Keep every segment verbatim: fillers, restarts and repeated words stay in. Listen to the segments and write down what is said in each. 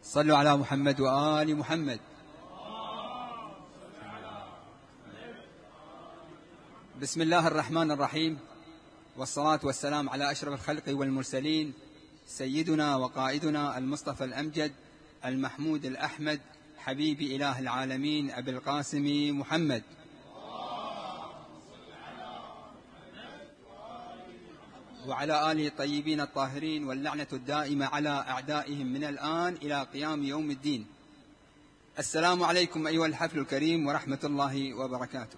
صلوا على محمد وآل محمد. بسم الله الرحمن الرحيم، والصلاة والسلام على أشرف الخلق والمرسلين، سيدنا وقائدنا المصطفى الأمجد المحمود الأحمد حبيب إله العالمين أبي القاسم محمد. وعلى آله الطيبين الطاهرين، واللعنة الدائمة على أعدائهم من الآن إلى قيام يوم الدين. السلام عليكم أيها الحفل الكريم ورحمة الله وبركاته.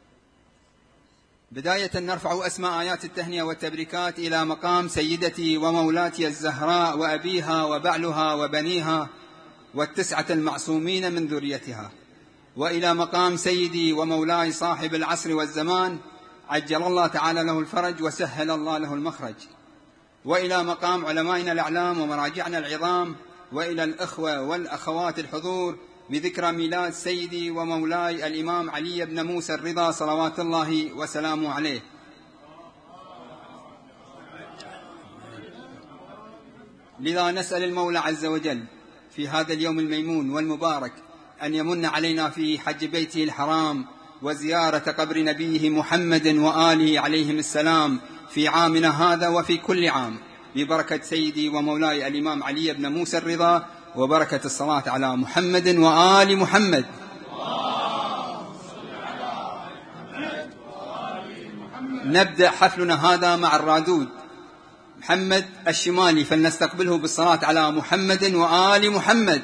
بداية نرفع أسماء آيات التهنئة والتبريكات إلى مقام سيدتي ومولاتي الزهراء وأبيها وبعلها وبنيها والتسعة المعصومين من ذريتها، وإلى مقام سيدي ومولاي صاحب العصر والزمان عجل الله تعالى له الفرج وسهل الله له المخرج، وإلى مقام علمائنا الأعلام ومراجعنا العظام، وإلى الأخوة والأخوات الحضور بذكرى ميلاد سيدي ومولاي الإمام علي بن موسى الرضا صلوات الله وسلامه عليه. لذا نسأل المولى عز وجل في هذا اليوم الميمون والمبارك أن يمن علينا في حج بيته الحرام وزيارة قبر نبيه محمد وآله عليهم السلام في عامنا هذا وفي كل عام، ببركة سيدي ومولاي الإمام علي بن موسى الرضا، وبركة الصلاة على محمد وآل محمد. نبدأ حفلنا هذا مع الرادود محمد الشمالي، فلنستقبله بالصلاة على محمد وآل محمد.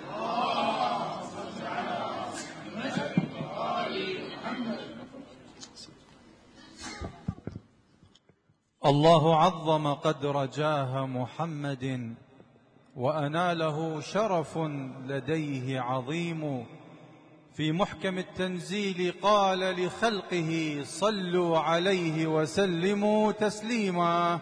الله عظم قدر جاه محمد، وأناله شرف لديه عظيم. في محكم التنزيل قال لخلقه صلوا عليه وسلموا تسليما.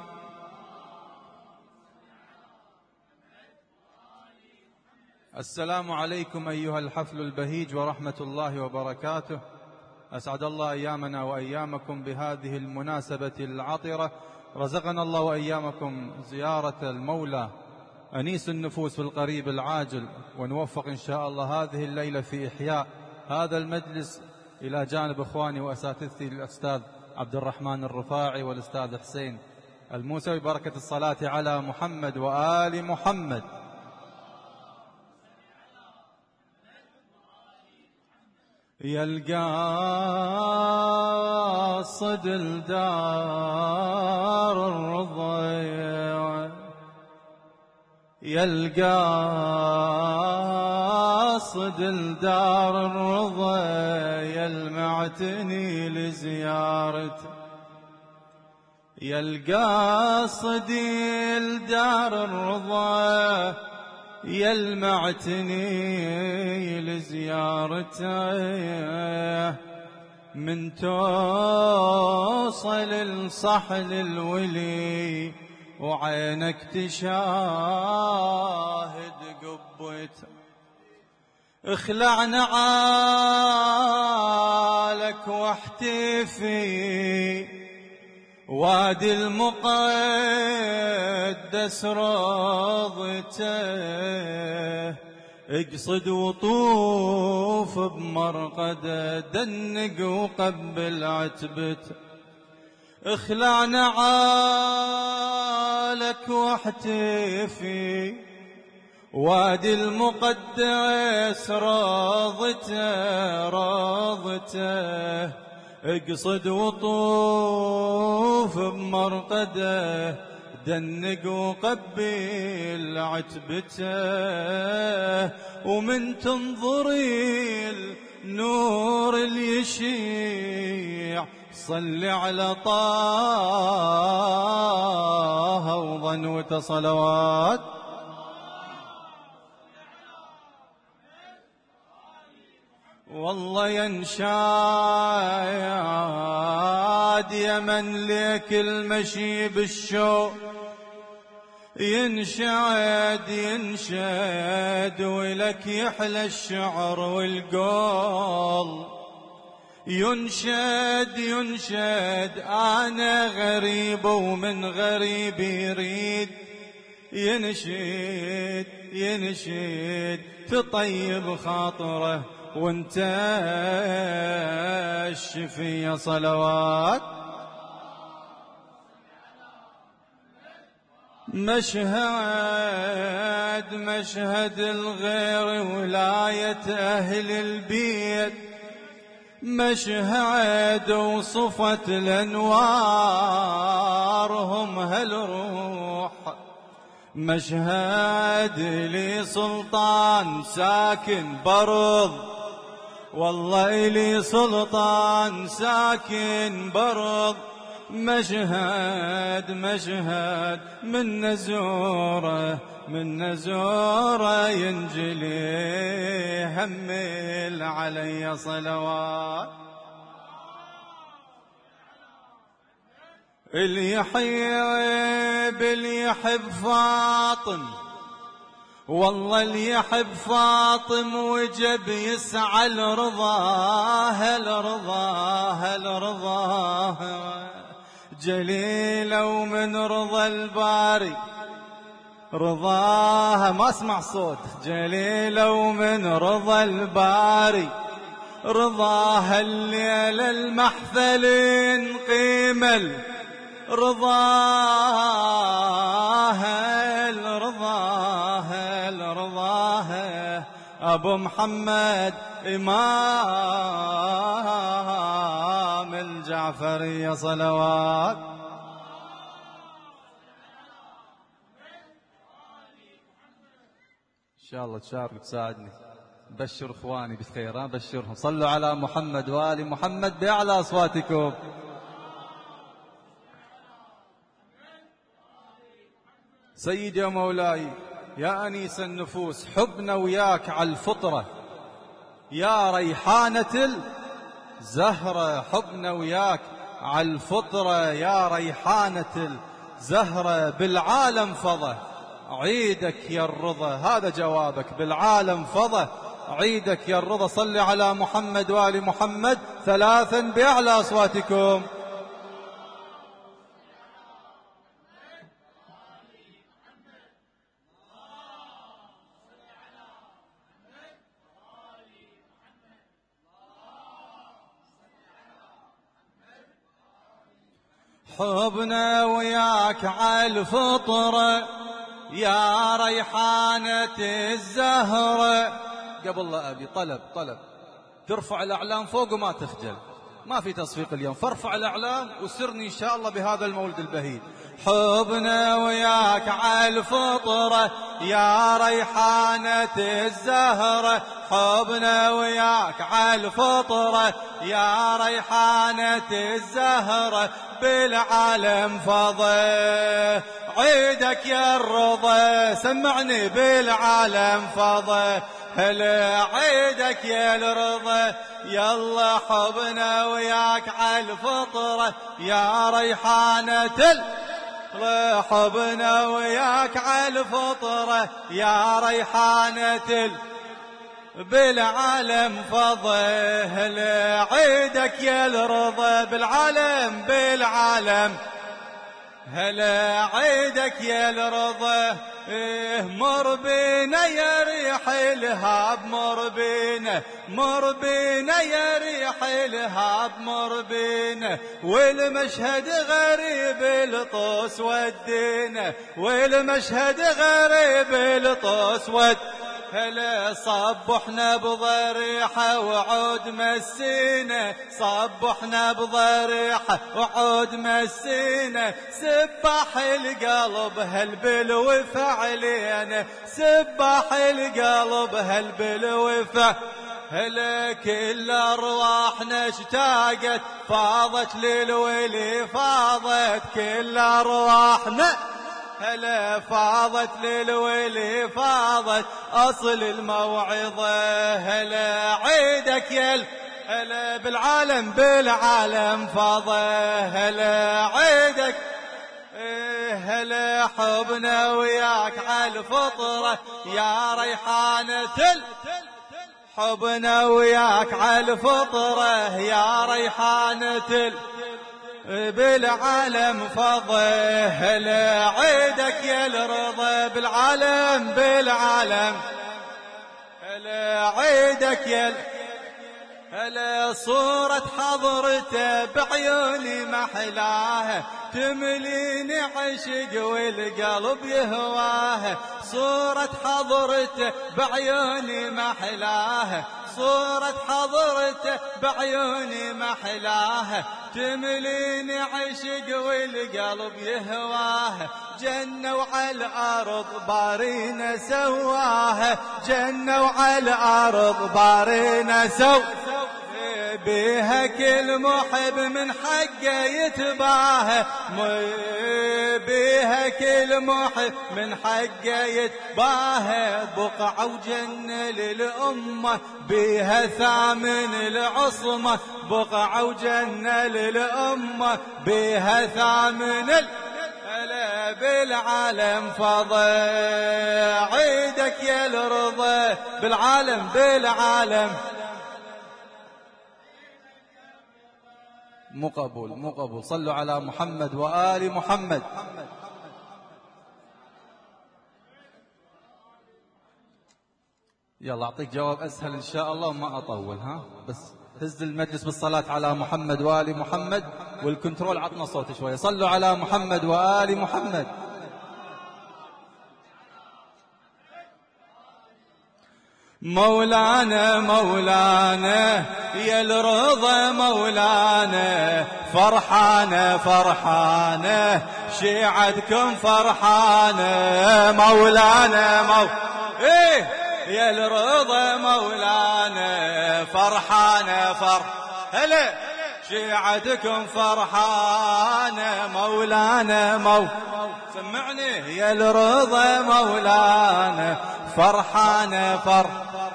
السلام عليكم أيها الحفل البهيج ورحمة الله وبركاته. أسعد الله أيامنا وأيامكم بهذه المناسبة العطرة. رزقنا الله وأيامكم زيارة المولى أنيس النفوس في القريب العاجل، ونوفق إن شاء الله هذه الليلة في إحياء هذا المجلس إلى جانب إخواني وأساتذتي الأستاذ عبد الرحمن الرفاعي والأستاذ حسين الموسوي، بركة الصلاة على محمد وآل محمد. يا القاصد الدار الرضا، يا القاصد الدار الرضا، يا المعتني لزيارته، يا القاصد الدار الرضا، يا المعتني لزيارته. من توصل الصحل الولي وعينك تشاهد قبته، اخلع نعالك واحتفي وادي المقدس روضته. اقصد وطوف بمرقده، دنق وقبل عتبته، اخلع نعالك واحتفي وادي المقدس روضته روضته. اقصد وطوف بمرقده، دنق وقبل عتبته. ومن تنظري النور اليشيع، صل على طه وظنوة صلوات. والله ينشاد يمن لك المشي بالشوق، ينشاد ينشاد ولك يحلى الشعر والقول. ينشد ينشد أنا غريب ومن غريب يريد ينشد ينشد تطيب خاطره وانت الشفية صلوات. مشهد مشهد الغير ولاية أهل البيت، مشهد وصفت الأنوار هم هالروح، مشهد لي سلطان ساكن برض، والله لي سلطان ساكن برض، مشهد مشهد من نزوره من نزوره ينجلي همل علي صلوات. اللي يحب اللي يحب فاطم، والله اللي يحب فاطم وجب يسعى لرضاها لرضاها لرضاها، جليلة ومن رضا الباري رضاها. ما اسمع صوت. جليلة ومن رضا الباري رضاها، الليلة المحفل قيمل رضاها الرضاها الرضاها. أبو محمد إمام الجعفرية صلوات. إن شاء الله تشارك وتساعدني. بشر إخواني بالخير، بشرهم. صلوا على محمد وآل محمد بأعلى أصواتكم. سيدي ومولاي يا أنيس النفوس، حبنا وياك على الفطرة يا ريحانة الزهرة، حبنا وياك على الفطرة يا ريحانة الزهرة. بالعالم فضى عيدك يا الرضا، هذا جوابك. بالعالم فضى عيدك يا الرضا. صل على محمد وآل محمد ثلاثا بأعلى أصواتكم. حبنا وياك عالفطرة يا ريحانة الزهرة. قبل لا أبي طلب طلب ترفع الأعلام فوق وما تخجل، ما في تصفيق اليوم، فارفع الأعلام وسرني إن شاء الله بهذا المولد البهيج. حبنا وياك عالفطرة يا ريحانة الزهرة، حبنا وياك عالفطرة يا ريحانة الزهرة. بالعالم فضى عيدك يا الرضا، سمعني. بالعالم فضى هلا عيدك يا الرضا. يلا حبنا وياك عالفطرة يا ريحانة، حبنا وياك عالفطرة يا ريحانة. بالعالم فضى هلا عيدك يا الرضا. بالعالم بالعالم هلا عيدك يا الرضا. إيه مر بينا يا ريح الهاب، مر بينا مر بينا يا ريح الهاب، مر بينا. والمشهد غريب الطوس ودينا، والمشهد غريب الطوس ود. هلا صبحنا بضريحة وعود مسينا، صبحنا بضريحة وعود مسينا. سباح القلب هالبلو فعلينا، سباح القلب هالبلو فعلينا. هلا كل أرواحنا اشتاقت فاضت للولي، فاضت كل أرواحنا هلا فاضت للولي، فاضت أصل الموعظة. هلا عيدك يا هلا بالعالم بالعالم فاضى هلا عيدك. هلا حبنا وياك عالفطرة يا ريحانة، حبنا وياك عالفطرة يا ريحانة. بالعالم فضى هلا عيدك يا يا الرضا بالعالم بالعالم هلا عيدك يا هلا صورة حضرته بعيوني محلاها تمليني عشق والقلب يهواها صورة حضرته بعيوني محلاها صورة حضرته بعيوني محلاها تمليني عشق والقلب يهواها جنة وعلى الأرض بارينا سواها جنة وعلى الأرض بارينا سواها بيها كل محب من حقه يتباهى بيها كل محب من حقه يتباهى بقعة وجنة للأمة بيها ثامن العصمة بقعة وجنة للأمة بيها ثامن هلا بالعالم فضى عيدك يا الرضا بالعالم بالعالم مو قبول مو قبول صلوا على محمد وآل محمد. يلا أعطيك جواب أسهل إن شاء الله وما أطول ها بس هز المجلس بالصلاة على محمد وآل محمد والكنترول عطنا صوت شوية صلوا على محمد وآل محمد. مولانا مولانا يا الرضا مولانا فرحانة فرحانة شيعتكم فرحانة مولانا مو إيه يا الرضا مولانا فرحانة فرح هلا شيعتكم فرحانة مولانا مو سمعني يا الرضا مولانا فرحانة فرح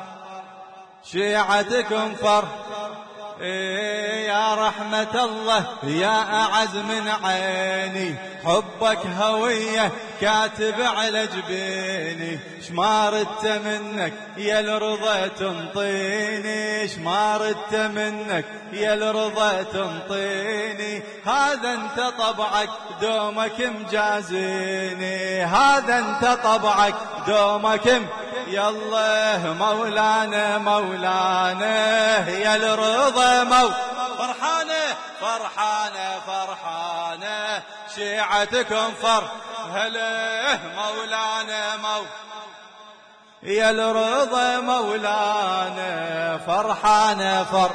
شيعتكم فرح إيه يا رحمة الله يا أعز من عيني حبك هوية كاتب على جبيني شما ردت منك يا الرضا تنطيني شما ردت منك يا الرضا تنطيني هذا انت طبعك دومك مجازيني هذا انت طبعك دومك يا الله مولانا مولانا يا الرضا مو فرحانة فرحانة فرحانة شيعتكم فرح هلا مولانا مو يا الرضا مولانا فرحانة فرح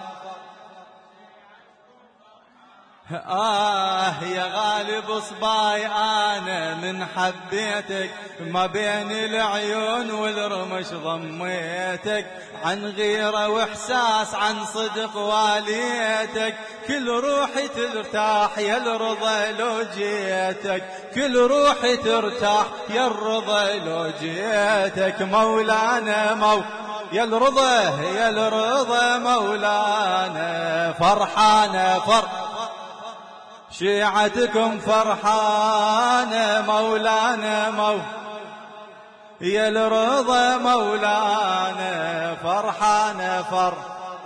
آه يا غالب صباي أنا من حبيتك ما بين العيون والرمش ضميتك عن غيرة وإحساس عن صدق واليتك كل روحي ترتاح يا الرضا لو جيتك كل روحي ترتاح يا الرضا لو جيتك مولانا مو يا الرضا يا الرضا مولانا فرحانة فرح شيعتكم فرحانة مولانا مو يا الرضا مولانا فرحانة فرح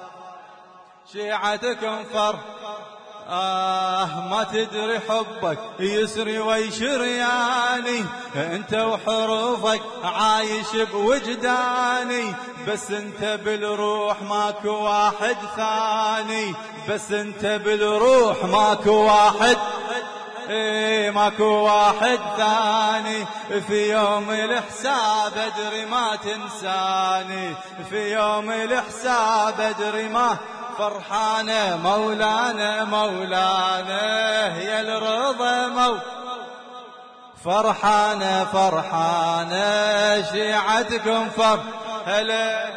شيعتكم فرح آه ما تدري حبك يسري ويشرياني انت وحروفك عايش بوجداني بس انت بالروح ماكو واحد ثاني بس انت بالروح ماكو واحد ايه ماكو واحد ثاني في يوم الحساب ادري ما تنساني في يوم الحساب ادري ما فرحانة مولانا مولانا يا الرضا مو فرحانة فرحانة شيعتكم فرح هلا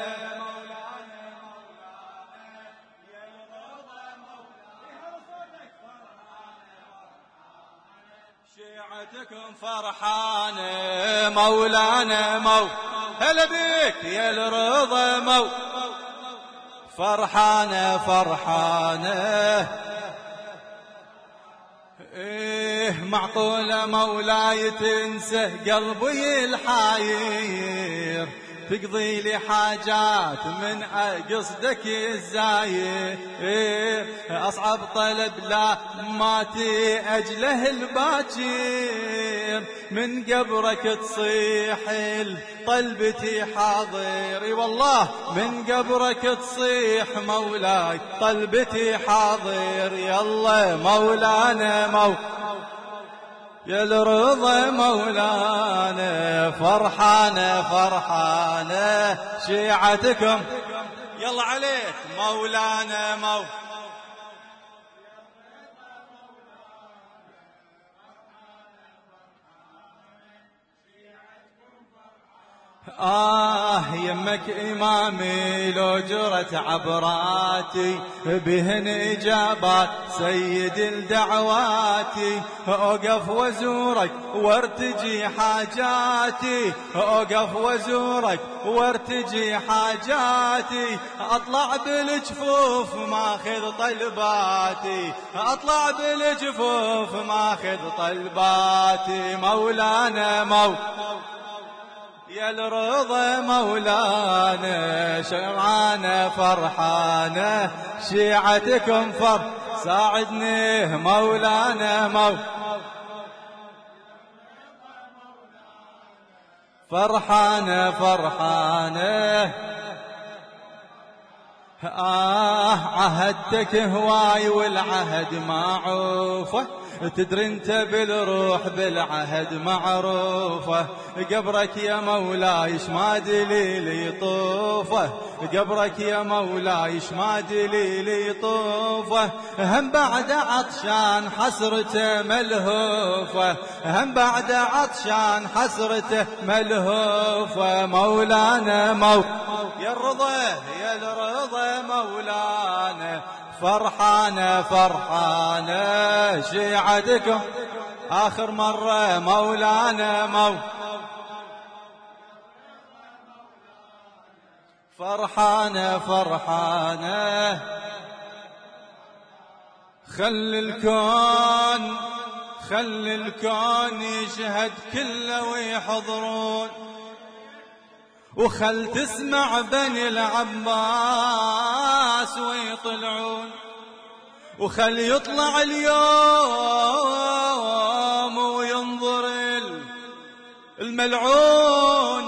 شيعتكم فرحانة مولانا مو هلا بك يا الرضا مو فرحانة فرحانة إيه معقولة مولاي تنسى قلبي الحاير تقضي لي حاجات من قصدك الزاير إيه أصعب طلب لا ما تأجله الباكر من قبرك تصيح طلبتي حاضر، والله من قبرك تصيح مولاي طلبتي حاضر. يلا مولانا مو يا الرضا مولانا، فرحانة فرحانة شيعتكم. يلا عليك مولانا مو آه يمك إمامي لو جرت عبراتي بهن إجابات سيد الدعواتي، أوقف وزورك وارتجي حاجاتي، أوقف وزورك وارتجي حاجاتي، أطلع بالجفوف ماخذ طلباتي، أطلع بالجفوف ماخذ طلباتي. مولانا مو يا الرضا مولانا، شرعانة فرحانة شيعتكم فر ساعدني مولانا مو فرحانة فرحانة. آه عهدتك هواي والعهد معوفه، تدري انت بالروح بالعهد معروفه، قبرك يا مولاي ما دليل يطوفه، قبرك يا مولاي ما دليل يطوفه، هم بعد عطشان حسرته ملهوفه، هم بعد عطشان حسرته ملهوفه. مولانا مو يا الرضا يا الرضا مولانا، فرحانة فرحانة شيعتكم. آخر مرة مولانا مو فرحانة فرحانة. خل الكون خل الكون يشهد كله ويحضرون، وخل تسمع بني العباس ويطلعون، وخل يطلع اليوم وينظر الملعون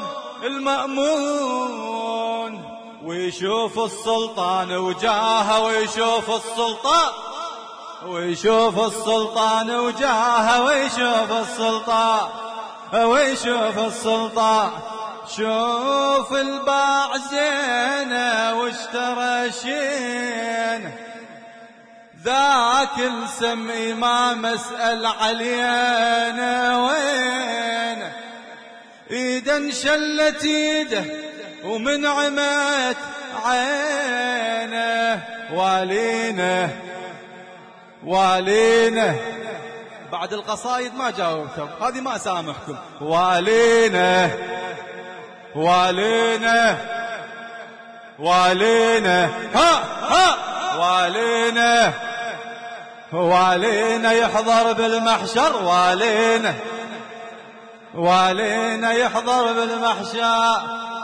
المأمون، ويشوف السلطان وجاهه، ويشوف السلطان ويشوف السلطان وجاهه، ويشوف السلطان ويشوف السلطان. شوف الباع زينه واشترى شين، ذاك السمي ما مسأل علينا وين، ايده انشلت ايده ومن عمت عينه، والينا والينا. بعد القصايد ما جاوبتم، هذه ما سامحكم. والينا والينا والينا ها ها والينا والينا يحضر بالمحشر، والينا والينا يحضر بالمحشر.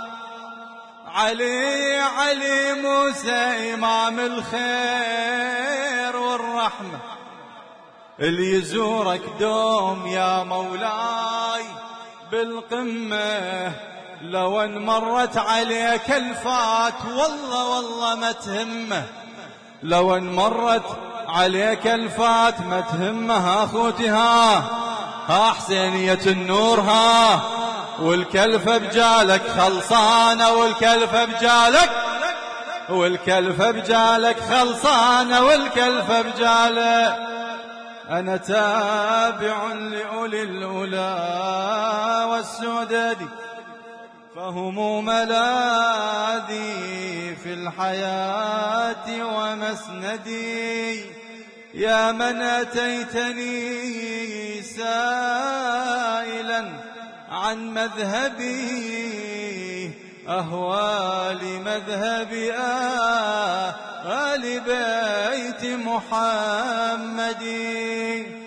علي علي موسى إمام الخير والرحمة، اللي يزورك دوم يا مولاي بالقمة، لو ان مرت عليك الفات والله والله ما تهمه، لو ان مرت عليك الفات ما تهمها اخوتي. ها ها حسينية النور، ها والكلفة بجالك خلصانة، والكلفة بجالك والكلفة بجالك خلصانة، والكلفة بجالك. أنا تابع لأولي الأولى والسدد، فهم ملاذي في الحياة ومسندي. يا من أتيتني سائلا عن مذهبي، أهوى لمذهب آل بيت محمد.